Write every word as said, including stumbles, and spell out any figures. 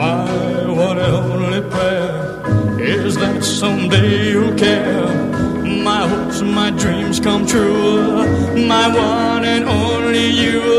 My one and only prayer is that someday you'll care. My hopes and my dreams come true. My one and only you.